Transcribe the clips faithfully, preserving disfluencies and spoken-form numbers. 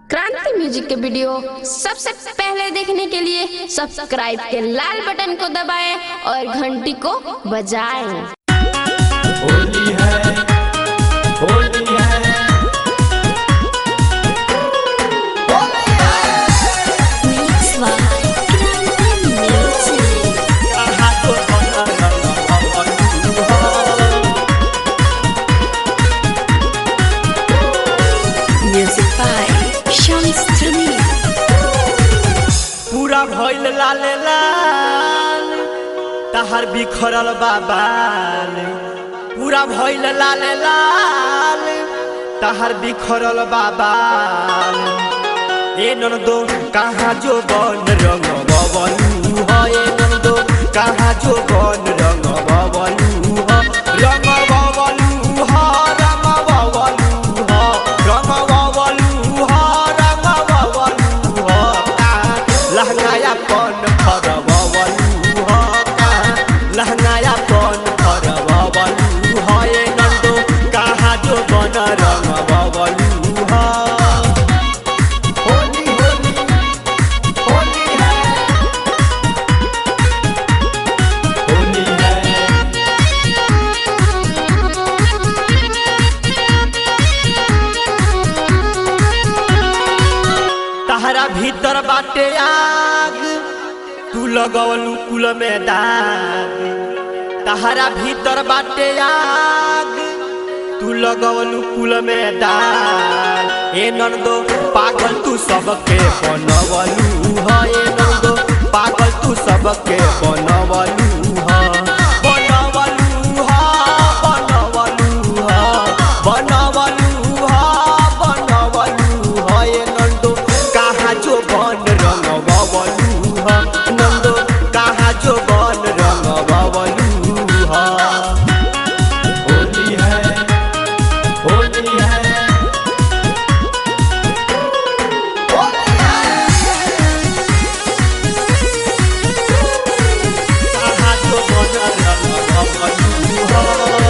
क्रांति म्यूजिक के वीडियो सबसे पहले देखने के लिए सब्सक्राइब के लाल बटन को दबाएं और घंटी को बजाएं। होली है, होली है, पूरा भइल लाल लाल तहर बिखरल बाबाल, पूरा भइल लाल लाल तहर बिखरल बाबाल। ए ननदो कहाँ जो बन रंग बबलू है, ए ननदो कहाँ जो बन रंग बबलू है, रंग बबलू है, रंग बबलू है, रंग बबलू है, रंग बबलू है। लहंगाया कौन फर बबलू है, लहंगाया कौन फर बबलू है, ए ननदो कहाँ जो बन रंग बबलू है। होली होली होली है, होली है, तहरा भीतर बाटे आग, तू लगवलू कुल में दाग। तहरा भीतर बाटे आग, तू लगवलू कुल में दाग। ए ननदो पागल तू सबके बनवलू है, ए ननदो पागल तू सबके बनवलू है, बनवलू है, बनवलू है, बनवलू है, बनवलू है। ए ननदो कहाँ जो बन रंग बबलू है, नंदो कहाँ जो बन रंग बबलू है। होली है, होली है, कहाँ जो बन रंग बबलू है।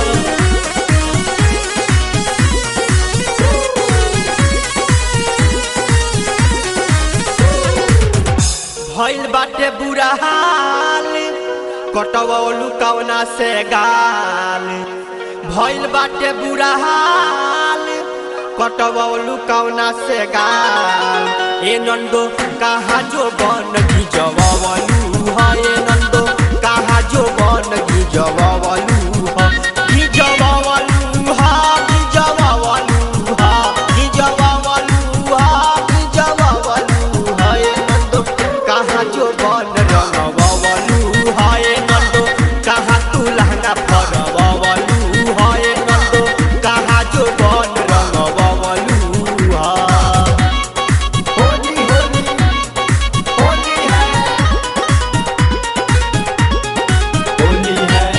भइल बाटे बुरा हाल, कटवलू कवना से गाल। भइल बाटे बुरा हाल, कटवलू कवना से गाल। ए नंदो कहाँ जो बन गिजवलू है, ए नंदो कहाँ जो बन गिजवलू है, गिजवलू है, गिजवलू है, गिजवलू है, गिजवलू है। ए नंदो कहाँ जो बन रंग बबलू है, ए नंदो कहाँ तू लहंगा फर बबलू है, ए नंदो कहाँ जो बन रंग बबलू है। होली होली होली है, होली है,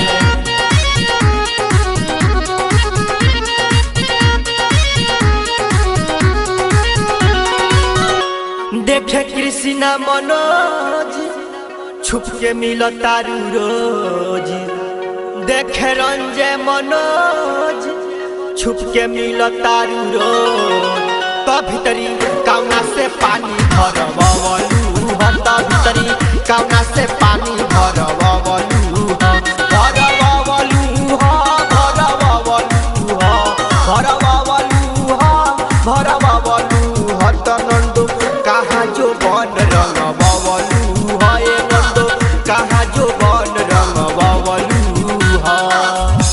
देखे कृष्णा मनोज छुप के मिल तारू रोज। देखे रंजे मनोज छुप के मिल तारू रोज। तो भीतरी कौना से पानी भर बबलू है, तो भीतरी कौना से पानी भर बबलू है, भर बबलू है, भर बबलू है, भर बबलू है, भर बबलू है। तो नंदो कहाँ जो बन रंग बबलू है, ए नंदो कहाँ जो बन रंग बबलू है।